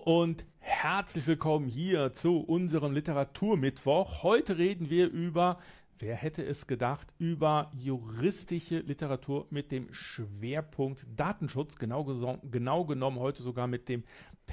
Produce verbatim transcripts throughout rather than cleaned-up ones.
und herzlich willkommen hier zu unserem Literaturmittwoch. Heute reden wir über, wer hätte es gedacht, über juristische Literatur mit dem Schwerpunkt Datenschutz, genau, geso- genau genommen heute sogar mit dem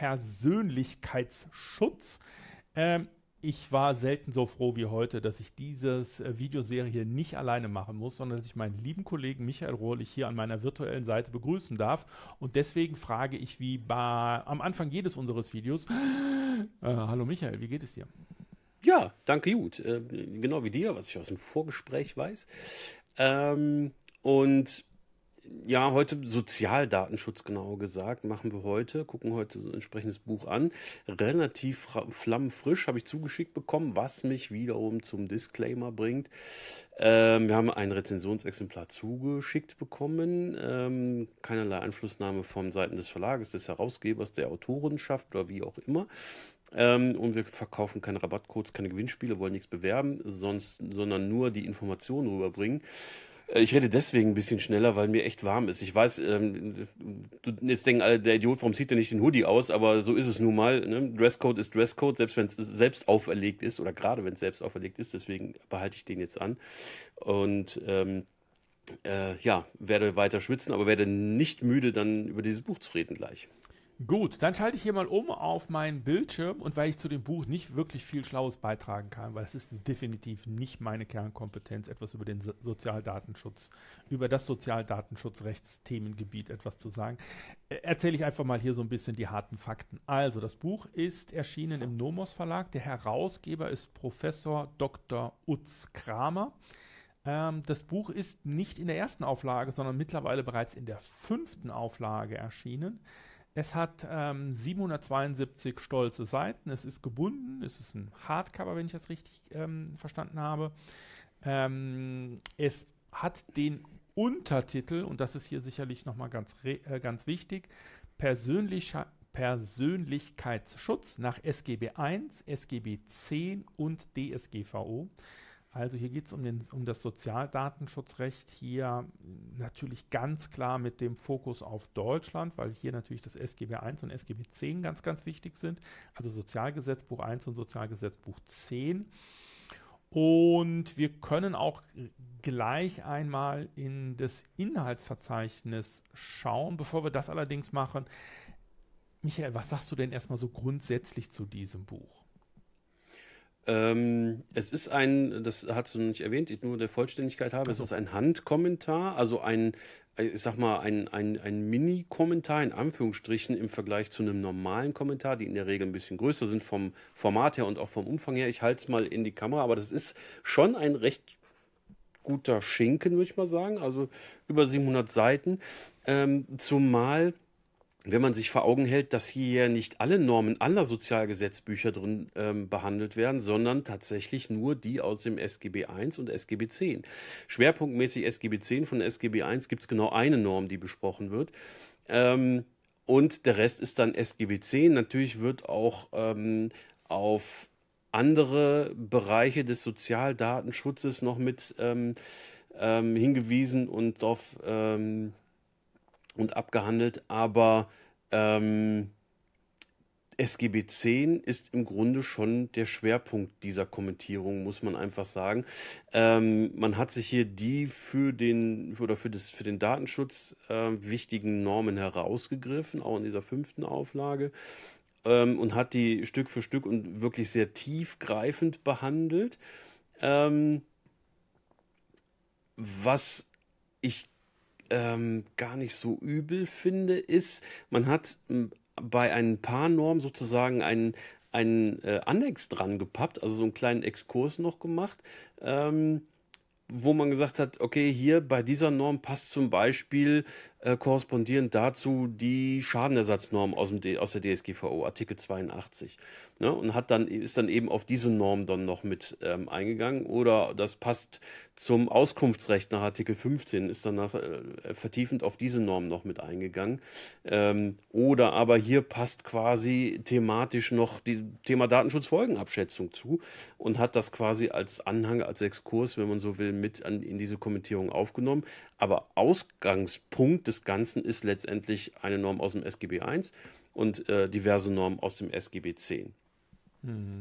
Persönlichkeitsschutz. Ähm, ich war selten so froh wie heute, dass ich diese äh, Videoserie nicht alleine machen muss, sondern dass ich meinen lieben Kollegen Michael Rohrlich hier an meiner virtuellen Seite begrüßen darf. Und deswegen frage ich wie bei, am Anfang jedes unseres Videos, äh, hallo Michael, wie geht es dir? Ja, danke gut. Äh, genau wie dir, was ich aus dem Vorgespräch weiß. Ähm, und ja, heute Sozialdatenschutz genau gesagt, machen wir heute, gucken heute so ein entsprechendes Buch an. Relativ fra- flammenfrisch habe ich zugeschickt bekommen, was mich wiederum zum Disclaimer bringt. Ähm, wir haben ein Rezensionsexemplar zugeschickt bekommen. Ähm, keinerlei Einflussnahme von Seiten des Verlages, des Herausgebers, der Autorenschaft oder wie auch immer. Ähm, und wir verkaufen keine Rabattcodes, keine Gewinnspiele, wollen nichts bewerben, sonst, sondern nur die Informationen rüberbringen. Äh, Ich rede deswegen ein bisschen schneller, weil mir echt warm ist. Ich weiß, ähm, du, jetzt denken alle, der Idiot, warum zieht er nicht den Hoodie aus? Aber so ist es nun mal. Ne? Dresscode ist Dresscode, selbst wenn es selbst auferlegt ist oder gerade wenn es selbst auferlegt ist. Deswegen behalte ich den jetzt an. Und ähm, äh, ja, werde weiter schwitzen, aber werde nicht müde, dann über dieses Buch zu reden gleich. Gut, dann schalte ich hier mal um auf meinen Bildschirm und weil ich zu dem Buch nicht wirklich viel Schlaues beitragen kann, weil es ist definitiv nicht meine Kernkompetenz, etwas über den So- Sozialdatenschutz, über das Sozialdatenschutzrechtsthemengebiet etwas zu sagen, äh, erzähle ich einfach mal hier so ein bisschen die harten Fakten. Also, das Buch ist erschienen im Nomos Verlag. Der Herausgeber ist Professor Doktor Utz Kramer. Ähm, das Buch ist nicht in der ersten Auflage, sondern mittlerweile bereits in der fünften Auflage erschienen. Es hat ähm, siebenhundertzweiundsiebzig stolze Seiten. Es ist gebunden. Es ist ein Hardcover, wenn ich das richtig ähm, verstanden habe. Ähm, es hat den Untertitel, und das ist hier sicherlich nochmal ganz, re- äh, ganz wichtig, Persönlicher, Persönlichkeitsschutz nach S G B eins, S G B zehn und D S G V O. Also hier geht es um, den- um das Sozialdatenschutzrecht, hier natürlich ganz klar mit dem Fokus auf Deutschland, weil hier natürlich das S G B eins und S G B zehn ganz, ganz wichtig sind. Also Sozialgesetzbuch eins und Sozialgesetzbuch zehn. Und wir können auch gleich einmal in das Inhaltsverzeichnis schauen. Bevor wir das allerdings machen, Michael, was sagst du denn erstmal so grundsätzlich zu diesem Buch? Ähm, es ist ein, das hast du noch nicht erwähnt, ich nur der Vollständigkeit habe, es Also, ist ein Handkommentar, also ein, äh, ich sag mal, ein, ein, ein Mini-Kommentar in Anführungsstrichen im Vergleich zu einem normalen Kommentar, die in der Regel ein bisschen größer sind vom Format her und auch vom Umfang her. Ich halte es mal in die Kamera, aber das ist schon ein recht guter Schinken, würde ich mal sagen, also über siebenhundert Seiten. Ähm, zumal wenn man sich vor Augen hält, dass hier ja nicht alle Normen aller Sozialgesetzbücher drin ähm, behandelt werden, sondern tatsächlich nur die aus dem S G B eins und S G B zehn. Schwerpunktmäßig S G B zehn, von S G B eins gibt es genau eine Norm, die besprochen wird. Ähm, und der Rest ist dann S G B zehn. Natürlich wird auch ähm, auf andere Bereiche des Sozialdatenschutzes noch mit ähm, ähm, hingewiesen und darauf ähm, und abgehandelt, aber ähm, S G B zehn ist im Grunde schon der Schwerpunkt dieser Kommentierung, muss man einfach sagen. Ähm, man hat sich hier die für den für, oder für, das, für den Datenschutz äh, wichtigen Normen herausgegriffen, auch in dieser fünften Auflage, ähm, und hat die Stück für Stück und wirklich sehr tiefgreifend behandelt. Ähm, was ich ähm, gar nicht so übel finde, ist, man hat m, bei ein paar Normen sozusagen einen, einen äh, Annex dran gepappt, also so einen kleinen Exkurs noch gemacht, ähm, wo man gesagt hat, okay, hier bei dieser Norm passt zum Beispiel äh, korrespondierend dazu die Schadenersatznorm aus, dem D aus der D S G V O, Artikel zweiundachtzig. Ne? Und hat dann, ist dann eben auf diese Norm dann noch mit ähm, eingegangen. Oder das passt zum Auskunftsrecht nach Artikel fünfzehn, ist dann nach, äh, vertiefend auf diese Norm noch mit eingegangen. Ähm, oder aber hier passt quasi thematisch noch die Thema Datenschutzfolgenabschätzung zu und hat das quasi als Anhang, als Exkurs, wenn man so will, mit an, in diese Kommentierung aufgenommen. Aber Ausgangspunkt des Ganzen ist letztendlich eine Norm aus dem S G B eins und äh, diverse Normen aus dem S G B zehn. Mhm.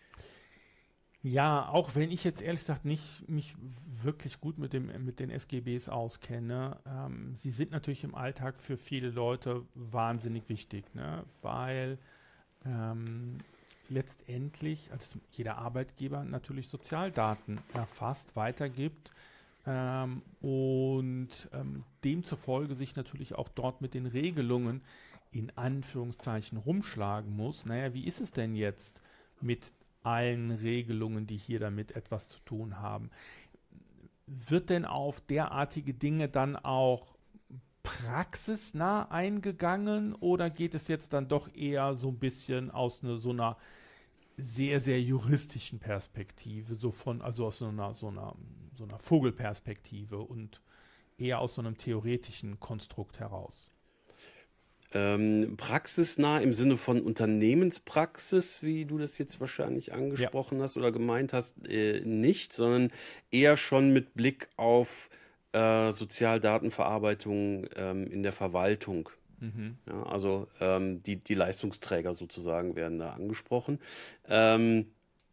Ja, auch wenn ich jetzt ehrlich gesagt nicht mich wirklich gut mit dem, mit den S G Bs auskenne, ähm, sie sind natürlich im Alltag für viele Leute wahnsinnig wichtig, ne? Weil ähm, letztendlich, also jeder Arbeitgeber natürlich Sozialdaten erfasst, weitergibt ähm, und ähm, demzufolge sich natürlich auch dort mit den Regelungen in Anführungszeichen rumschlagen muss. Naja, wie ist es denn jetzt mit allen Regelungen, die hier damit etwas zu tun haben? Wird denn auf derartige Dinge dann auch praxisnah eingegangen oder geht es jetzt dann doch eher so ein bisschen aus ne, so einer sehr, sehr juristischen Perspektive, so von, also aus so einer, so einer, so einer Vogelperspektive und eher aus so einem theoretischen Konstrukt heraus? Ähm, praxisnah im Sinne von Unternehmenspraxis, wie du das jetzt wahrscheinlich Ja. angesprochen hast oder gemeint hast, äh, nicht, sondern eher schon mit Blick auf äh, Sozialdatenverarbeitung ähm, in der Verwaltung. Mhm. Ja, also ähm, die, die Leistungsträger sozusagen werden da angesprochen. Ähm,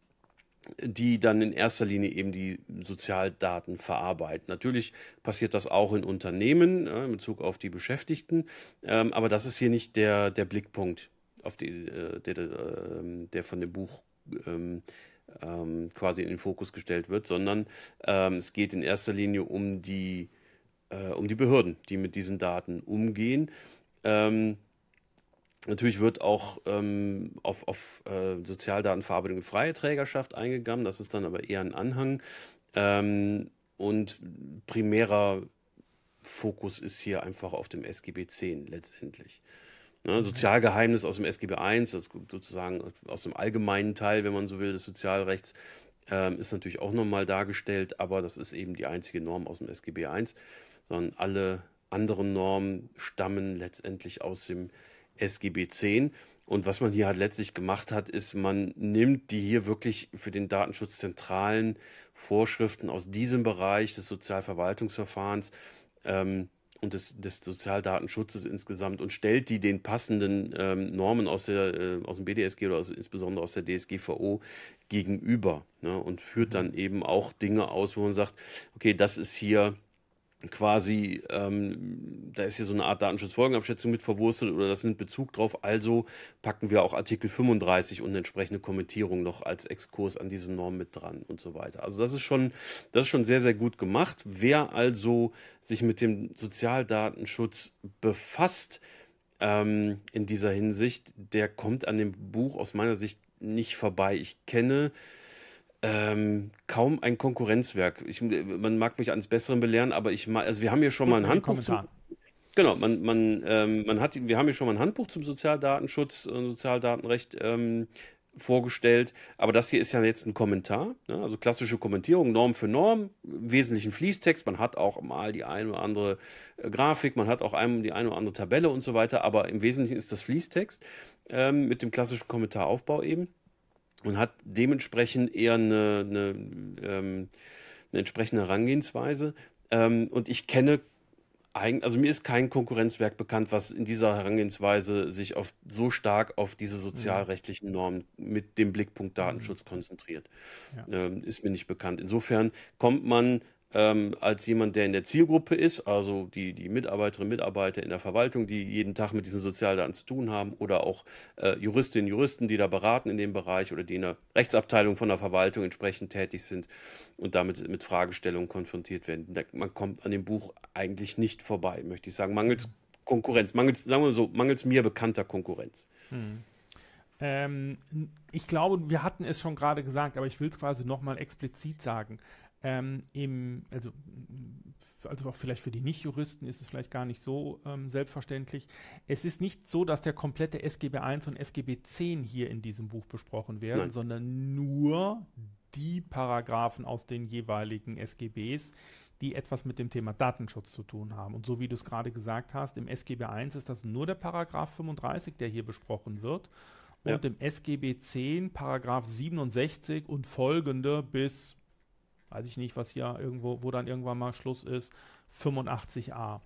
die dann in erster Linie eben die Sozialdaten verarbeiten. Natürlich passiert das auch in Unternehmen, ja, in Bezug auf die Beschäftigten, ähm, aber das ist hier nicht der, der Blickpunkt, auf die, äh, der, der, ähm, der von dem Buch ähm, ähm, quasi in den Fokus gestellt wird, sondern ähm, es geht in erster Linie um die, äh, um die Behörden, die mit diesen Daten umgehen. Ähm, Natürlich wird auch ähm, auf, auf äh, Sozialdatenverarbeitung in freie Trägerschaft eingegangen, das ist dann aber eher ein Anhang. Ähm, und primärer Fokus ist hier einfach auf dem S G B zehn letztendlich. Ne, Mhm. Sozialgeheimnis aus dem S G B eins, das sozusagen aus dem allgemeinen Teil, wenn man so will, des Sozialrechts, ähm, ist natürlich auch nochmal dargestellt, aber das ist eben die einzige Norm aus dem S G B eins, sondern alle anderen Normen stammen letztendlich aus dem S G B zehn. Und was man hier halt letztlich gemacht hat, ist, man nimmt die hier wirklich für den Datenschutz zentralen Vorschriften aus diesem Bereich des Sozialverwaltungsverfahrens ähm, und des, des Sozialdatenschutzes insgesamt und stellt die den passenden ähm, Normen aus, der, äh, aus dem B D S G oder aus, insbesondere aus der D S G V O gegenüber, ne, und führt Mhm. dann eben auch Dinge aus, wo man sagt, okay, das ist hier quasi, ähm, da ist hier so eine Art Datenschutzfolgenabschätzung mit verwurzelt oder das nimmt Bezug drauf. Also packen wir auch Artikel fünfunddreißig und eine entsprechende Kommentierung noch als Exkurs an diese Norm mit dran und so weiter. Also das ist schon, das ist schon sehr, sehr gut gemacht. Wer also sich mit dem Sozialdatenschutz befasst, ähm, in dieser Hinsicht, der kommt an dem Buch aus meiner Sicht nicht vorbei. Ich kenne ähm, kaum ein Konkurrenzwerk. Ich, man mag mich eines Besseren belehren, aber ich ma- also wir haben hier schon mal Drück ein mal in die Handbuch zum, Kommentare. genau, man, man, ähm, man hat, wir haben hier schon mal ein Handbuch zum Sozialdatenschutz und Sozialdatenrecht ähm, vorgestellt, aber das hier ist ja jetzt ein Kommentar, ne? Also klassische Kommentierung, Norm für Norm, im Wesentlichen Fließtext, man hat auch mal die eine oder andere äh, Grafik, man hat auch ein, die eine oder andere Tabelle und so weiter, aber im Wesentlichen ist das Fließtext ähm, mit dem klassischen Kommentaraufbau eben und hat dementsprechend eher eine, eine, ähm, eine entsprechende Herangehensweise. Ähm, und ich kenne, eigen, also mir ist kein Konkurrenzwerk bekannt, was in dieser Herangehensweise sich auf, so stark auf diese Mhm. sozialrechtlichen Normen mit dem Blickpunkt Mhm. Datenschutz konzentriert. Ja. Ähm, ist mir nicht bekannt. Insofern kommt man ähm, als jemand, der in der Zielgruppe ist, also die, die Mitarbeiterinnen und Mitarbeiter in der Verwaltung, die jeden Tag mit diesen Sozialdaten zu tun haben, oder auch äh, Juristinnen und Juristen, die da beraten in dem Bereich oder die in der Rechtsabteilung von der Verwaltung entsprechend tätig sind und damit mit Fragestellungen konfrontiert werden. Da, man kommt an dem Buch eigentlich nicht vorbei, möchte ich sagen, mangels Mhm. Konkurrenz, mangels, sagen wir so, mangels mir bekannter Konkurrenz. Mhm. Ähm, ich glaube, wir hatten es schon gerade gesagt, aber ich will es quasi nochmal explizit sagen. Ähm, im, also, also auch vielleicht für die Nicht-Juristen ist es vielleicht gar nicht so ähm, selbstverständlich. Es ist nicht so, dass der komplette S G B eins und S G B zehn hier in diesem Buch besprochen werden, Nein. sondern nur die Paragraphen aus den jeweiligen S G Bs, die etwas mit dem Thema Datenschutz zu tun haben. Und so wie du es gerade gesagt hast, im S G B eins ist das nur der Paragraph fünfunddreißig, der hier besprochen wird. Ja. Und im S G B zehn, Paragraph siebenundsechzig und folgende bis, weiß ich nicht, was hier irgendwo, wo dann irgendwann mal Schluss ist, fünfundachtzig a.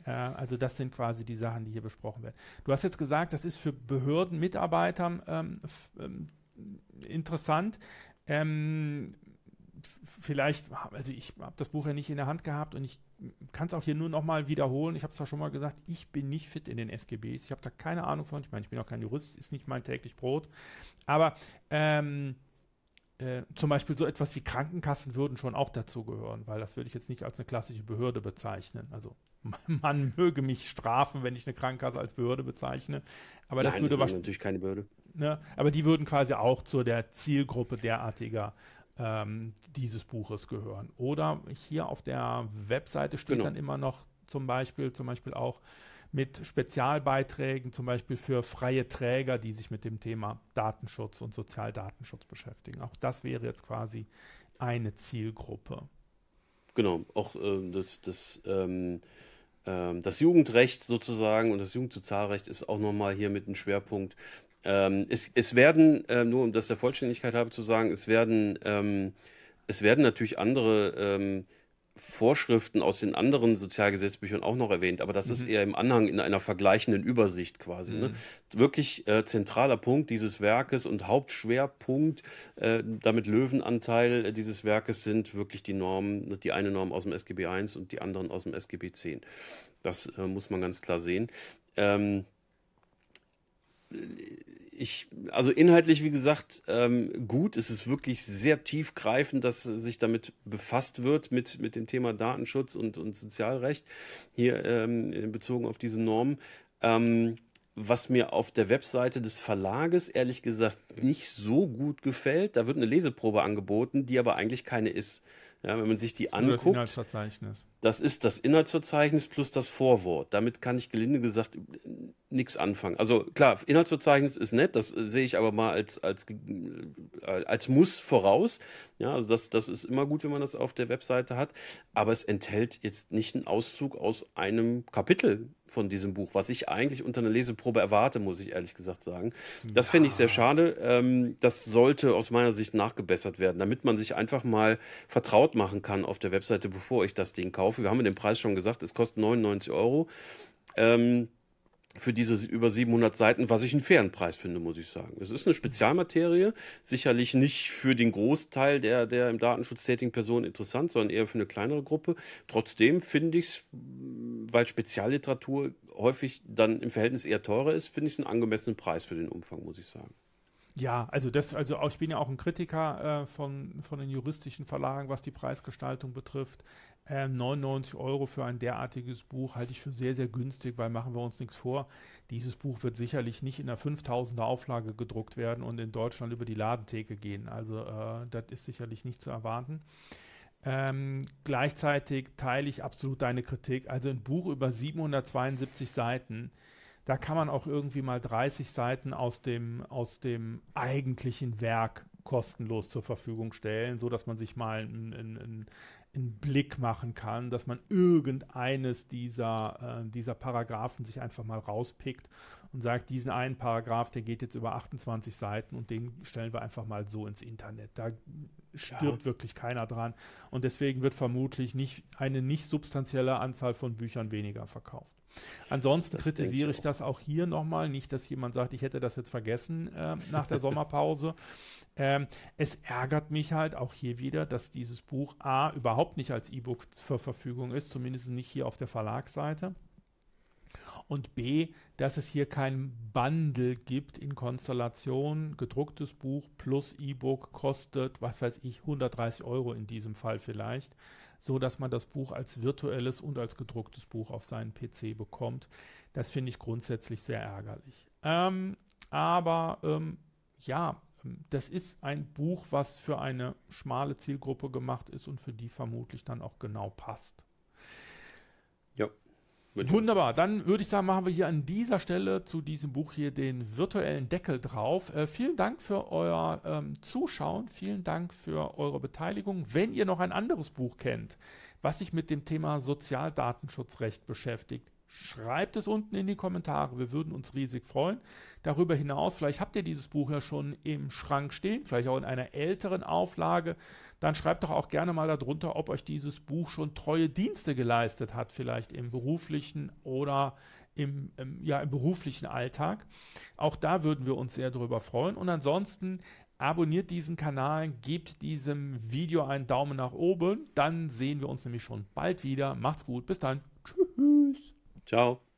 Äh, also das sind quasi die Sachen, die hier besprochen werden. Du hast jetzt gesagt, das ist für Behörden, Mitarbeitern ähm, ähm, interessant. Ähm, vielleicht, also ich habe das Buch ja nicht in der Hand gehabt und ich kann es auch hier nur noch mal wiederholen. Ich habe es zwar schon mal gesagt, ich bin nicht fit in den S G Bs. Ich habe da keine Ahnung von. Ich meine, ich bin auch kein Jurist, ist nicht mein täglich Brot. Aber ähm, äh, zum Beispiel so etwas wie Krankenkassen würden schon auch dazugehören, weil das würde ich jetzt nicht als eine klassische Behörde bezeichnen. Also man möge mich strafen, wenn ich eine Krankenkasse als Behörde bezeichne. Aber Nein, das würde das ist natürlich keine Behörde. Ne, aber die würden quasi auch zu der Zielgruppe derartiger ähm, dieses Buches gehören. Oder hier auf der Webseite steht Genau. dann immer noch zum Beispiel, zum Beispiel auch mit Spezialbeiträgen, zum Beispiel für freie Träger, die sich mit dem Thema Datenschutz und Sozialdatenschutz beschäftigen. Auch das wäre jetzt quasi eine Zielgruppe. Genau, auch äh, das, das, ähm, ähm, das Jugendrecht sozusagen und das Jugendsozialrecht ist auch nochmal hier mit einem Schwerpunkt. Ähm, es, es werden, äh, nur um das der Vollständigkeit habe zu sagen, es werden, ähm, es werden natürlich andere ähm, Vorschriften aus den anderen Sozialgesetzbüchern auch noch erwähnt, aber das ist Mhm. eher im Anhang in einer vergleichenden Übersicht quasi. Ne? Mhm. Wirklich äh, zentraler Punkt dieses Werkes und Hauptschwerpunkt, äh, damit Löwenanteil äh, dieses Werkes sind wirklich die Normen, die eine Norm aus dem S G B eins und die anderen aus dem S G B zehn. Das äh, muss man ganz klar sehen. Ähm, Ich, also inhaltlich, wie gesagt, ähm, gut. Es ist wirklich sehr tiefgreifend, dass sich damit befasst wird, mit, mit dem Thema Datenschutz und, und Sozialrecht, hier ähm, bezogen auf diese Normen. Ähm, was mir auf der Webseite des Verlages ehrlich gesagt nicht so gut gefällt, da wird eine Leseprobe angeboten, die aber eigentlich keine ist. Ja, wenn man sich die Das ist nur das anguckt, Inhaltsverzeichnis. das ist das Inhaltsverzeichnis plus das Vorwort. Damit kann ich gelinde gesagt nichts anfangen. Also klar, Inhaltsverzeichnis ist nett, das äh, sehe ich aber mal als, als, äh, als Muss voraus. Ja, also das, das ist immer gut, wenn man das auf der Webseite hat. Aber es enthält jetzt nicht einen Auszug aus einem Kapitel von diesem Buch, was ich eigentlich unter einer Leseprobe erwarte, muss ich ehrlich gesagt sagen. Das finde ich sehr schade. Ähm, das sollte aus meiner Sicht nachgebessert werden, damit man sich einfach mal vertraut machen kann auf der Webseite, bevor ich das Ding kaufe. Wir haben den Preis schon gesagt, es kostet neunundneunzig Euro ähm, für diese über siebenhundert Seiten, was ich einen fairen Preis finde, muss ich sagen. Es ist eine Spezialmaterie, sicherlich nicht für den Großteil der, der im Datenschutz tätigen Personen interessant, sondern eher für eine kleinere Gruppe. Trotzdem finde ich es, weil Spezialliteratur häufig dann im Verhältnis eher teurer ist, finde ich es einen angemessenen Preis für den Umfang, muss ich sagen. Ja, also das, also auch, ich bin ja auch ein Kritiker äh, von, von den juristischen Verlagen, was die Preisgestaltung betrifft. Ähm, neunundneunzig Euro für ein derartiges Buch halte ich für sehr, sehr günstig, weil machen wir uns nichts vor. Dieses Buch wird sicherlich nicht in einer fünftausender Auflage gedruckt werden und in Deutschland über die Ladentheke gehen. Also äh, das ist sicherlich nicht zu erwarten. Ähm, gleichzeitig teile ich absolut deine Kritik. Also ein Buch über siebenhundertzweiundsiebzig Seiten, da kann man auch irgendwie mal dreißig Seiten aus dem, aus dem eigentlichen Werk kostenlos zur Verfügung stellen, sodass man sich mal einen, einen, einen Blick machen kann, dass man irgendeines dieser, äh, dieser Paragraphen sich einfach mal rauspickt und sagt, diesen einen Paragraph, der geht jetzt über achtundzwanzig Seiten und den stellen wir einfach mal so ins Internet. Da stirbt ja wirklich keiner dran und deswegen wird vermutlich nicht eine nicht substanzielle Anzahl von Büchern weniger verkauft. Ansonsten Das kritisiere denke ich ich auch. das auch hier nochmal. Nicht, dass jemand sagt, ich hätte das jetzt vergessen äh, nach der Sommerpause. Ähm, es ärgert mich halt auch hier wieder, dass dieses Buch A überhaupt nicht als E-Book zur Verfügung ist, zumindest nicht hier auf der Verlagsseite. Und B, dass es hier kein Bundle gibt in Konstellation. Gedrucktes Buch plus E-Book kostet, was weiß ich, hundertdreißig Euro in diesem Fall vielleicht, so dass man das Buch als virtuelles und als gedrucktes Buch auf seinen P C bekommt. Das finde ich grundsätzlich sehr ärgerlich. Ähm, aber ähm, ja, das ist ein Buch, was für eine schmale Zielgruppe gemacht ist und für die vermutlich dann auch genau passt. Ja. Wunderbar, dann würde ich sagen, machen wir hier an dieser Stelle zu diesem Buch hier den virtuellen Deckel drauf. Äh, vielen Dank für euer ähm, Zuschauen, vielen Dank für eure Beteiligung. Wenn ihr noch ein anderes Buch kennt, was sich mit dem Thema Sozialdatenschutzrecht beschäftigt, schreibt es unten in die Kommentare. Wir würden uns riesig freuen. Darüber hinaus, vielleicht habt ihr dieses Buch ja schon im Schrank stehen, vielleicht auch in einer älteren Auflage. Dann schreibt doch auch gerne mal darunter, ob euch dieses Buch schon treue Dienste geleistet hat, vielleicht im beruflichen oder im, im, ja, im beruflichen Alltag. Auch da würden wir uns sehr darüber freuen. Und ansonsten abonniert diesen Kanal, gebt diesem Video einen Daumen nach oben. Dann sehen wir uns nämlich schon bald wieder. Macht's gut, bis dann. Tschüss. Ciao.